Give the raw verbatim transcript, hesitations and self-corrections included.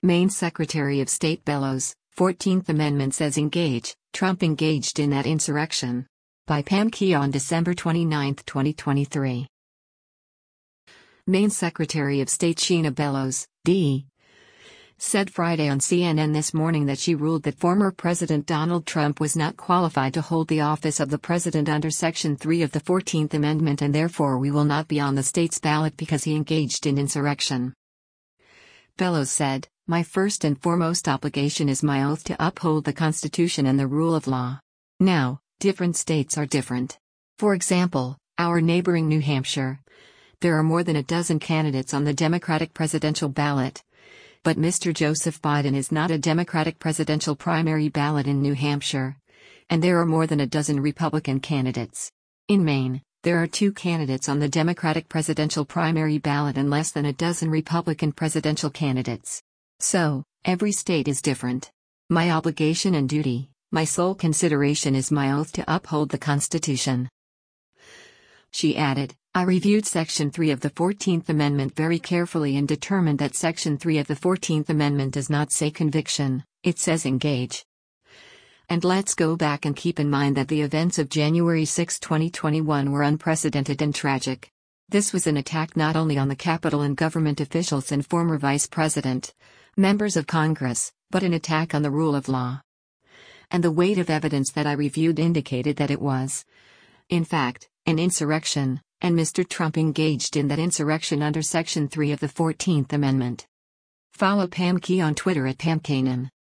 Maine Secretary of State Bellows, fourteenth Amendment says engage, Trump engaged in that insurrection. By Pam Key on December twenty-ninth, twenty twenty-three. Maine Secretary of State Sheena Bellows, D. said Friday on C N N This Morning that she ruled that former President Donald Trump was not qualified to hold the office of the president under Section three of the fourteenth Amendment, and therefore we will not be on the state's ballot because he engaged in insurrection. Bellows said, "My first and foremost obligation is my oath to uphold the Constitution and the rule of law. Now, different states are different. For example, our neighboring New Hampshire. There are more than a dozen candidates on the Democratic presidential ballot. But Mister Joseph Biden is not a Democratic presidential primary ballot in New Hampshire. And there are more than a dozen Republican candidates. In Maine, there are two candidates on the Democratic presidential primary ballot and less than a dozen Republican presidential candidates. So, every state is different. My obligation and duty, my sole consideration is my oath to uphold the Constitution." She added, "I reviewed Section three of the fourteenth Amendment very carefully and determined that Section three of the fourteenth Amendment does not say conviction, it says engage. And let's go back and keep in mind that the events of January sixth, twenty twenty-one were unprecedented and tragic. This was an attack not only on the Capitol and government officials and former Vice President, members of Congress, but an attack on the rule of law. And the weight of evidence that I reviewed indicated that it was, in fact, an insurrection, and Mister Trump engaged in that insurrection under Section three of the fourteenth Amendment." Follow Pam Key on Twitter at Pam Kanan.